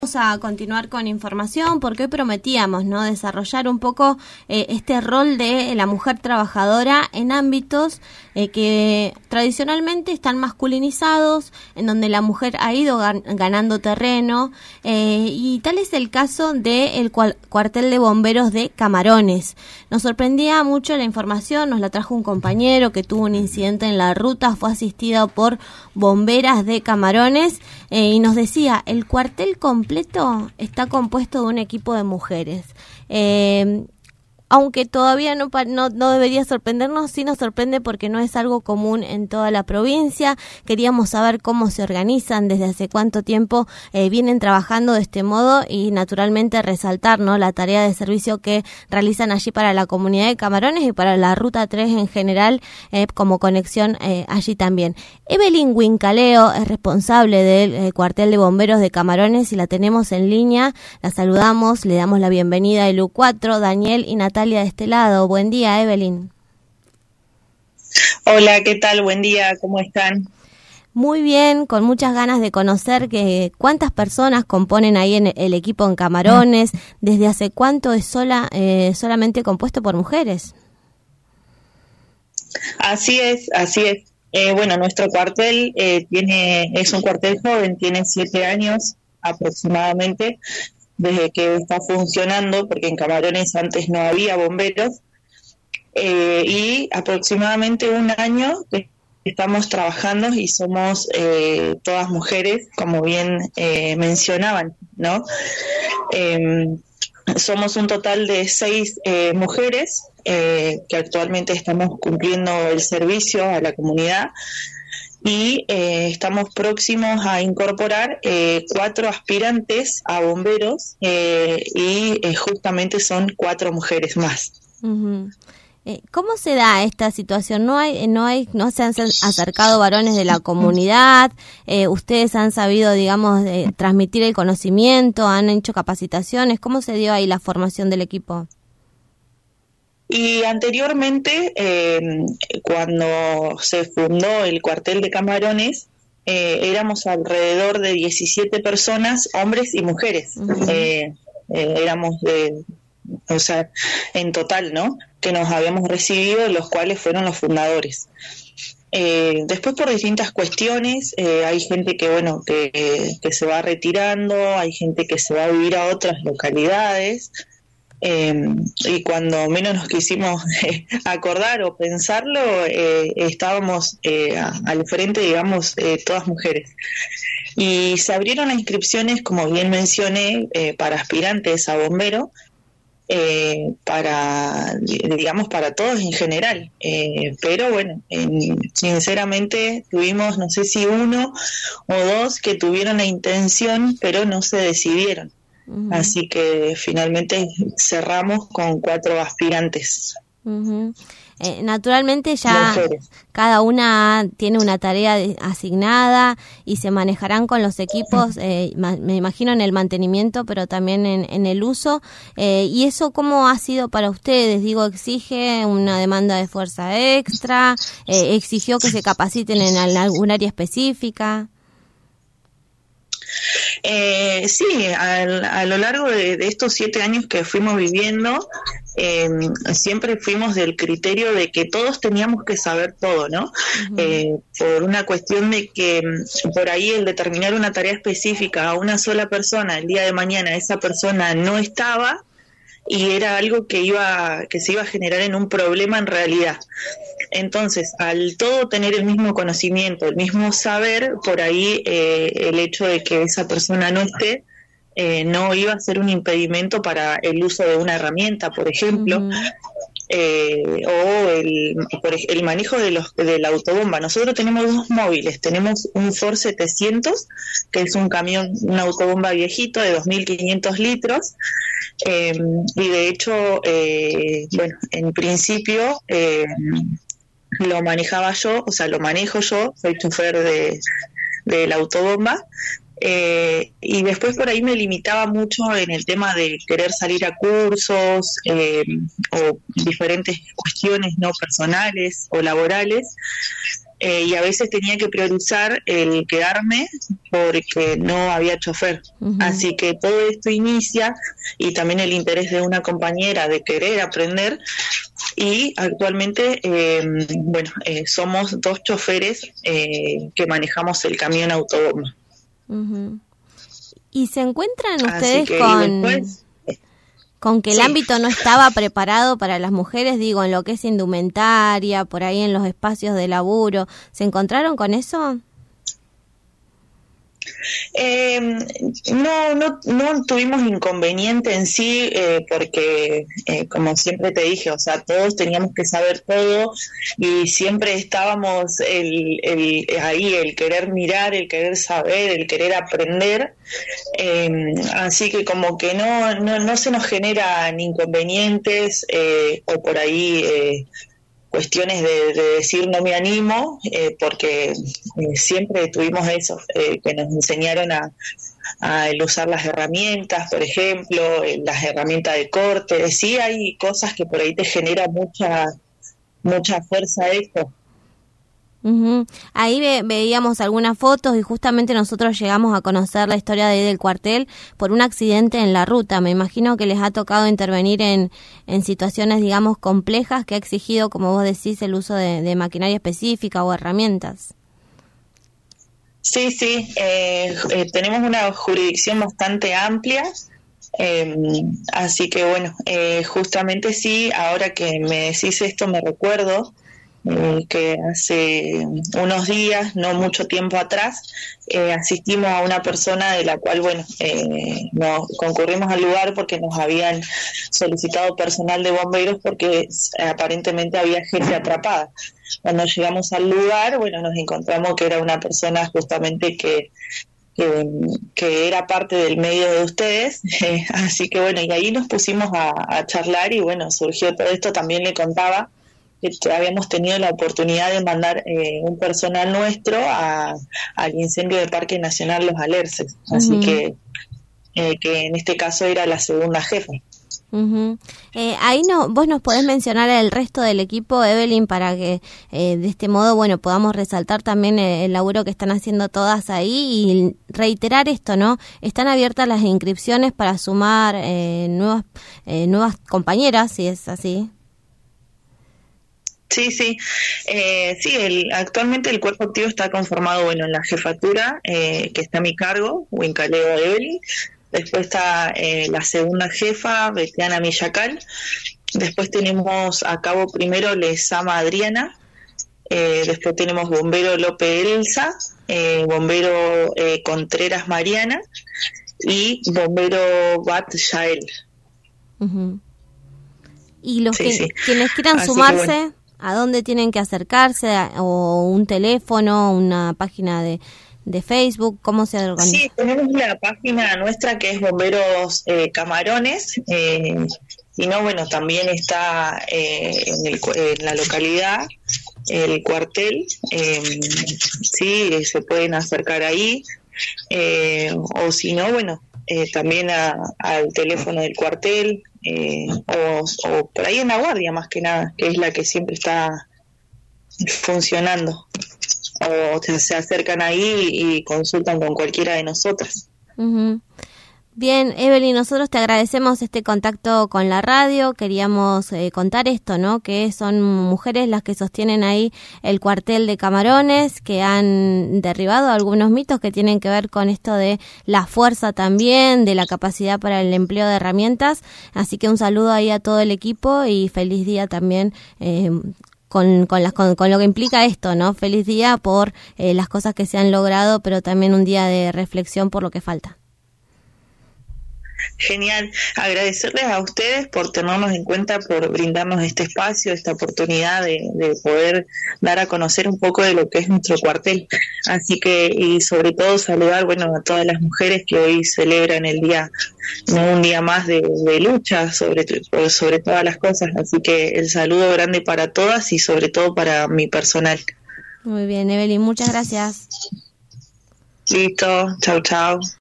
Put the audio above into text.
Vamos a continuar con información porque hoy prometíamos, ¿no?, desarrollar un poco este rol de la mujer trabajadora en ámbitos que tradicionalmente están masculinizados, en donde la mujer ha ido ganando terreno, y tal es el caso del cuartel de bomberos de Camarones. Nos sorprendía mucho la información, nos la trajo un compañero que tuvo un incidente en la ruta, fue asistido por bomberas de Camarones, y nos decía, el cuartel completo está compuesto de un equipo de mujeres. Aunque todavía no debería sorprendernos, sí nos sorprende porque no es algo común en toda la provincia. Queríamos saber cómo se organizan, desde hace cuánto tiempo vienen trabajando de este modo y naturalmente resaltar, ¿no?, la tarea de servicio que realizan allí para la comunidad de Camarones y para la Ruta 3 en general, como conexión allí también. Evelyn Wincaleo es responsable del cuartel de bomberos de Camarones y la tenemos en línea. La saludamos, le damos la bienvenida a El U4, Daniel y Natalia de este lado. Buen día, Evelyn. Hola, ¿qué tal? Buen día, ¿cómo están? Muy bien, con muchas ganas de conocer cuántas personas componen ahí en el equipo en Camarones, desde hace cuánto es solamente compuesto por mujeres. Así es. Bueno, nuestro cuartel es un cuartel joven, tiene 7 años aproximadamente desde que está funcionando, porque en Camarones antes no había bomberos, y aproximadamente 1 año que estamos trabajando y somos todas mujeres, como bien mencionaban, ¿no? Somos un total de 6 mujeres que actualmente estamos cumpliendo el servicio a la comunidad. Y estamos próximos a incorporar 4 aspirantes a bomberos y justamente son 4 mujeres más. Uh-huh. ¿Cómo se da esta situación? ¿No se han acercado varones de la comunidad? ¿Ustedes han sabido, digamos, transmitir el conocimiento? ¿Han hecho capacitaciones? ¿Cómo se dio ahí la formación del equipo? Y anteriormente, cuando se fundó el cuartel de Camarones, éramos alrededor de 17 personas, hombres y mujeres. Uh-huh. Éramos en total, ¿no?, que nos habíamos recibido, los cuales fueron los fundadores. Después, por distintas cuestiones, hay gente que se va retirando, hay gente que se va a vivir a otras localidades. Y cuando menos nos quisimos acordar o pensarlo, estábamos al frente, digamos, todas mujeres. Y se abrieron las inscripciones, como bien mencioné, para aspirantes a bombero, para todos en general. Pero bueno, sinceramente tuvimos, no sé si 1 o 2 que tuvieron la intención, pero no se decidieron. Uh-huh. Así que finalmente cerramos con 4 aspirantes. Uh-huh. Naturalmente ya cada una tiene una tarea asignada y se manejarán con los equipos, me imagino, en el mantenimiento, pero también en el uso. ¿Y eso cómo ha sido para ustedes? Digo, ¿exige una demanda de fuerza extra? ¿Exigió que se capaciten en algún área específica? Sí, a lo largo de estos 7 años que fuimos viviendo, siempre fuimos del criterio de que todos teníamos que saber todo, ¿no? Uh-huh. Por una cuestión de que por ahí el determinar una tarea específica a una sola persona, el día de mañana esa persona no estaba, y era algo que se iba a generar en un problema en realidad. Entonces, al todo tener el mismo conocimiento, el mismo saber, por ahí el hecho de que esa persona no esté, no iba a ser un impedimento para el uso de una herramienta, por ejemplo, uh-huh. O el manejo de la autobomba. Nosotros tenemos 2 móviles, tenemos un Ford 700, que es un camión, una autobomba viejito de 2.500 litros, y de hecho, en principio lo manejaba yo, lo manejo yo, soy chofer de la autobomba. Y después por ahí me limitaba mucho en el tema de querer salir a cursos o diferentes cuestiones no personales o laborales, y a veces tenía que priorizar el quedarme porque no había chofer. Así que todo esto inicia, y también el interés de una compañera de querer aprender, y actualmente somos 2 choferes que manejamos el camión autogoma. ¿Y se encuentran ustedes con que el sí. ámbito no estaba preparado para las mujeres, digo, en lo que es indumentaria, por ahí en los espacios de laburo? ¿Se encontraron con eso? No tuvimos inconveniente en sí, porque como siempre te dije, o sea, todos teníamos que saber todo, y siempre estábamos ahí, el querer mirar, el querer saber, el querer aprender, así que como que no se nos generan inconvenientes, o por ahí cuestiones de decir no me animo, porque siempre tuvimos eso, que nos enseñaron a el usar las herramientas, por ejemplo, las herramientas de corte. Sí, hay cosas que por ahí te generan mucha fuerza esto. Ahí veíamos algunas fotos, y justamente nosotros llegamos a conocer la historia de ahí del cuartel por un accidente en la ruta. Me imagino que les ha tocado intervenir en situaciones, digamos, complejas, que ha exigido, como vos decís, el uso de maquinaria específica o herramientas. Sí, tenemos una jurisdicción bastante amplia, así que bueno, justamente sí, ahora que me decís esto me recuerdo que hace unos días, no mucho tiempo atrás, asistimos a una persona de la cual, nos concurrimos al lugar porque nos habían solicitado personal de bomberos porque aparentemente había gente atrapada. Cuando llegamos al lugar, nos encontramos que era una persona justamente que era parte del medio de ustedes, así que y ahí nos pusimos a charlar, y surgió todo esto. También le contaba que habíamos tenido la oportunidad de mandar un personal nuestro al incendio del Parque Nacional Los Alerces, así que en este caso era la segunda jefa. Ahí vos nos podés mencionar el resto del equipo, Evelyn, para que de este modo podamos resaltar también el laburo que están haciendo todas ahí, y reiterar esto, ¿no? Están abiertas las inscripciones para sumar nuevas compañeras, si es así. Sí, actualmente el cuerpo activo está conformado, en la jefatura, que está a mi cargo, Huincaleo Evelyn. Después está la segunda jefa, Betiana Millacal. Después tenemos a cabo primero Lezama Adriana. Después tenemos bombero López Elsa, bombero Contreras Mariana y bombero Bat Yael. Y los quienes quieran así sumarse, ¿a dónde tienen que acercarse? ¿O un teléfono, una página de Facebook? ¿Cómo se organiza? Sí, tenemos la página nuestra que es Bomberos Camarones, y también está en la localidad el cuartel, sí, se pueden acercar ahí, o si no, también al teléfono del cuartel, o por ahí en la guardia, más que nada, que es la que siempre está funcionando, o se acercan ahí y consultan con cualquiera de nosotras. Bien, Evelyn, nosotros te agradecemos este contacto con la radio. Queríamos contar esto, ¿no? Que son mujeres las que sostienen ahí el cuartel de Camarones, que han derribado algunos mitos que tienen que ver con esto de la fuerza también, de la capacidad para el empleo de herramientas. Así que un saludo ahí a todo el equipo y feliz día también, con lo que implica esto, ¿no? Feliz día por las cosas que se han logrado, pero también un día de reflexión por lo que falta. Genial, agradecerles a ustedes por tenernos en cuenta, por brindarnos este espacio, esta oportunidad de poder dar a conocer un poco de lo que es nuestro cuartel. Así que, y sobre todo saludar, a todas las mujeres que hoy celebran el día, un día más de lucha sobre todas las cosas. Así que el saludo grande para todas y sobre todo para mi personal. Muy bien, Evelyn, muchas gracias. Listo, chau.